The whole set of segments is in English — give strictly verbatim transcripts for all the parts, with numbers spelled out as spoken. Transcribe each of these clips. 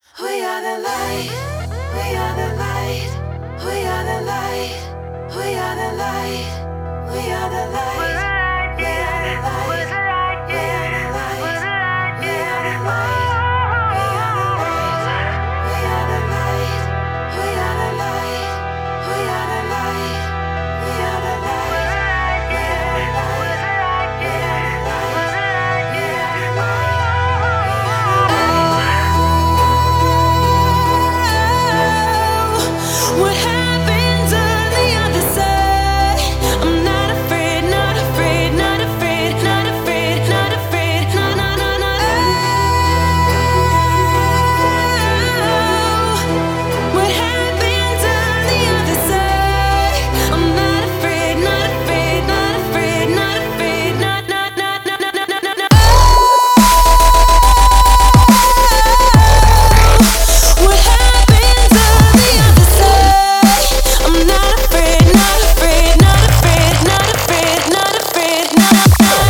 We are the light, we are the light, we are the light, we are the light, we are the light, we are the light, we are the light, we are the light, we are the light, we are the light, we are the light, we are the light, we are the light, we are the light, we are the light, we are the light. What happens on the other side? I'm not afraid, not afraid, not afraid, not afraid, not afraid, no, no, no, no. What happens on the other side? I'm not afraid, not afraid, not afraid, not afraid, not, not, not, not, not, not, not, not. What happens on the other side? I'm not afraid, not afraid, not afraid, not afraid, not afraid, not, not.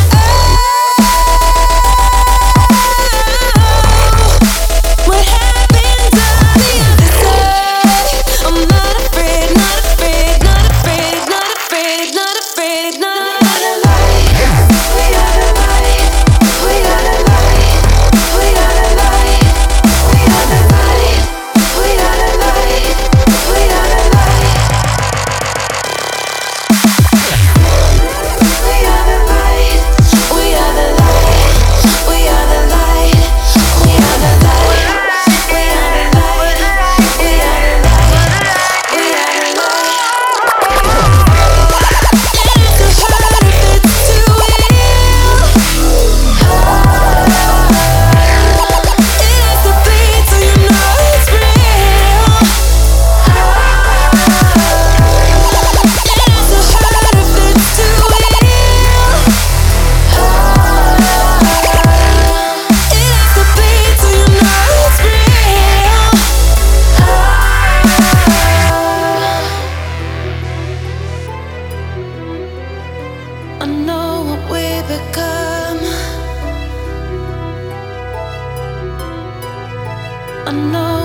What happens on the other side? I'm not afraid, not afraid, not afraid, not afraid, not afraid, not, not, not. We are the light, we are the light, we are the light, we are the light, we are the light, we are the light. We are the light, we are the light, we are the light, we are the light, we are the light, we are the light, we are the light. It is so hard if it's too real. It has to bleed so you know it's real. It is so hard if it's too real. It has to bleed so you know it's real. I know what we become. I know